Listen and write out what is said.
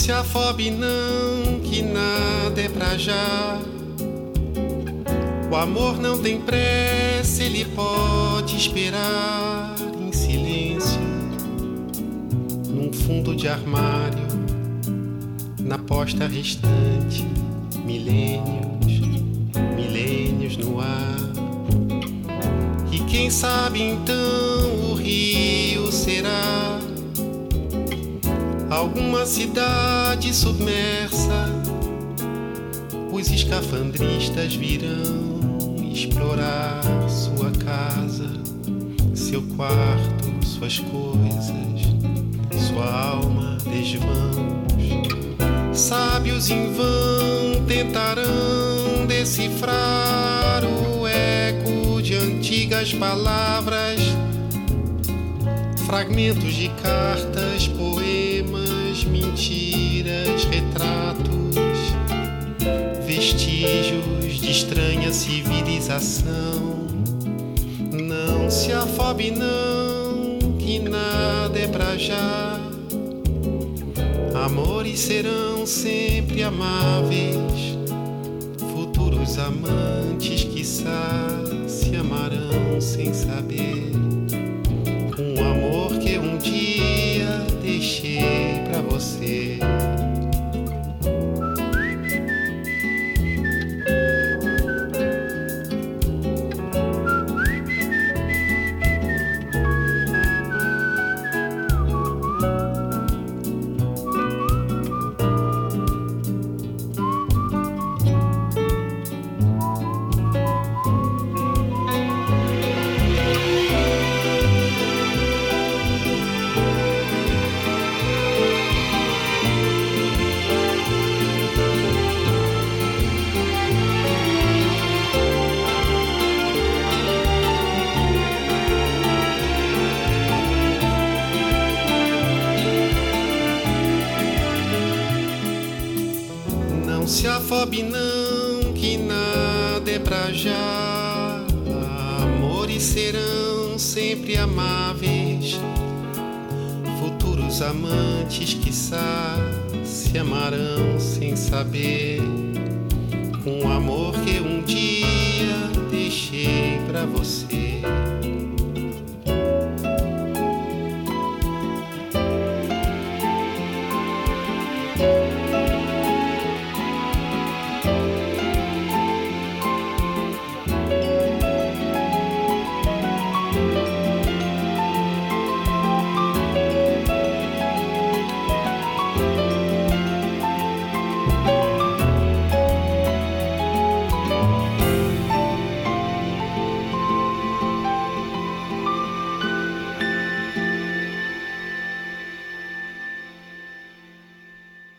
se afobe não, que nada é pra já. O amor não tem pressa, ele pode esperar em silêncio, num fundo de armário, na posta restante, milênios, milênios no ar. E quem sabe então o rio será alguma cidade submersa. Os escafandristas virão explorar sua casa, seu quarto, suas coisas, sua alma, desvãos. Sábios em vão tentarão decifrar o eco de antigas palavras, fragmentos de cartas, poemas, mentiras, retratos, vestígios de estranha civilização. Não se afobe não, que nada é pra já. Amores serão sempre amáveis, futuros amantes, quiçá, se amarão sem saber. Um amor que um dia deixei pra você. Se afobe não, que nada é pra já. Amores serão sempre amáveis, futuros amantes, quiçá, se amarão sem saber. Um amor que um dia deixei pra você.